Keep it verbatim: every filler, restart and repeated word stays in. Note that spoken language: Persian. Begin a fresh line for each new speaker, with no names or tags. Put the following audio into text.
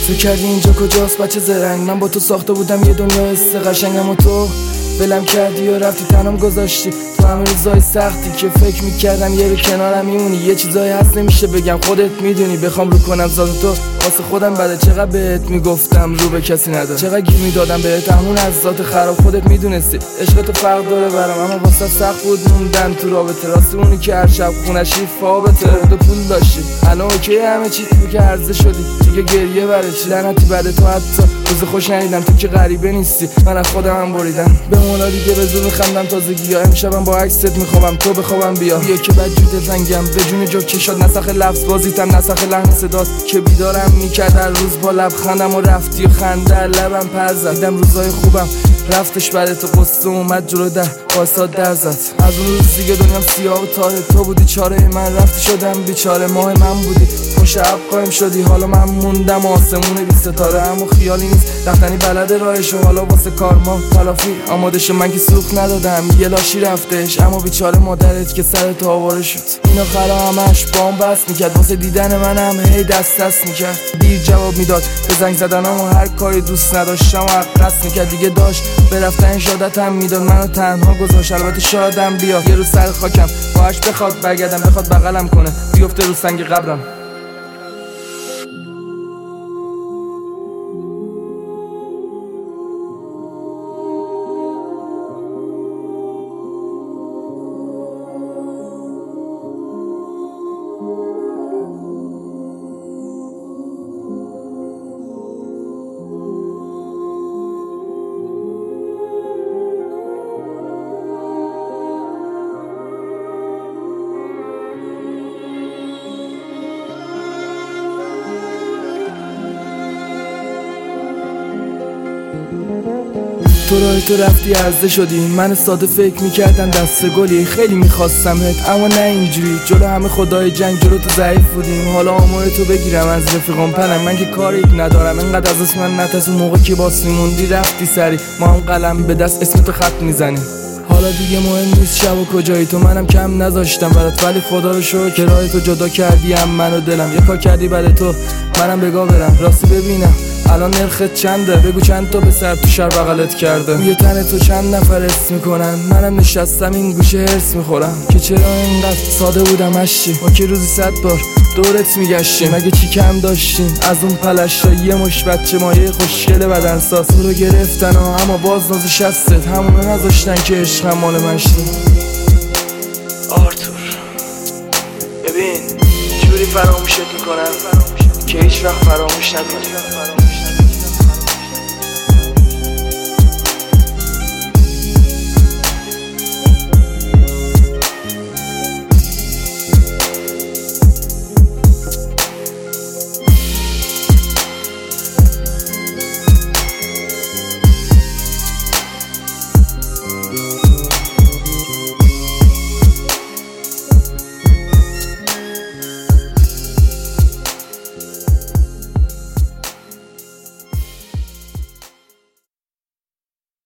تو کردی اینجا کجاست بچه زرنگ؟ من با تو ساخته بودم یه دنیا حس قشنگم و تو ولم کردی و رفتی تنم گذاشتی تو همه روزای سختی که فکر میکردم یه رو کنارم میمونی. یه چیزایی هست نمیشه بگم خودت میدونی، بخوام رو کنم ذات تو واسه خودم بده. چقدر بهت میگفتم رو به کسی نده، چقدر گیر میدادم بهت همون از ذات خراب. خودت میدونستی عشق تو فرق داره برام، اما واسه سخت بود موندن تو رابطه. راستی اونی که هر شب خونشی فابته و پول داشتی الان اوکی همه چی، تو که عرضه شدی دیگه گریه برای چی؟ لعنتی بعد تو حتی روز خوش ندیدم. تو که غریبه نیستی من از خودم هم بریدم به مولا دیگه به زور میخندم تازگی ها. امشبم با عکست میخوابم تو بخوابم بیا بیا که بد جوت زنگم به جون جو چشات نسخ لفظ بازیتم نسخ لحن صداست که بیدارم میکرد هر روز با لبخندم و رفتی و خنده لبم پر زد. دیدم روزای خوبم رفتش برای تو قصه اومد جلو ده واسات در زد. از اون روز دیگه دنیام سیاه و تاره، تو بودی چاره من رفتی شدم بیچاره. ماه من بودی خوش عب قایم شدی، حالا من موندم آسمون بی ستاره. اما خیالی نیست رفتنی بلد راهشو، حالا واسه کارما تلافی آماده شو. من که سوخت ندادم یه لاشی رفتش، اما بیچاره مادرت که سر تو آواره شد. اینا خرا همش بام بس میکرد واسه دیدن منم هی دست دست میکرد. دیر جواب میداد به زنگ زدنم و هر کاری دوست نداشتم و قصد میکرد دیگه داشت به رفتن شادتم میداد. منو تنها گذاشت البته شادم بیا یه روز سر خاکم باهاش بخواد برگردم، بخواد بغلم کنه بیفته رو سنگ قبرم. تو راه تو رفتی عرضه شدی، من ساده فکر میکردم دست گلی. خیلی میخواستمت اما نه اینجوری جلو همه خدای جنگ، جلو تو ضعیف بودیم. حالا آمار تو بگیرم از رفیقام پنم، من که کاری ندارم انقدر از اسم من نترس. اون موقع که باسی موندی رفتی سری ما هم قلم به دست اسم تو خط میزنیم. حالا دیگه مهم نیست شب و کجایی تو، منم کم نذاشتم برات ولی خدا رو شکر که راه تو جدا کردی هم منو دلم. یه کار کردی برای تو منم بگاه برم، راستی ببینم الان نرخت چنده؟ بگو چند تا به سر تو شهر بغلت کرده. روی تن تو چند نفر حس میکنن، منم نشستم این گوشه هرس میخورم که چرا اینقدر ساده بودم اشی. ما که روزی صد بار دورت میگشتیم، مگه چی کم داشتیم از اون پلشتا؟ یه مش بچه مایه خوشگل بدنساز تو رو گرفتن ها، اما باز ناز شستت همونو نذاشتن که عشقم مال من شد. آرتور ببین جوری فراموشت میکنم که هیچ وقت فراموش نکنی.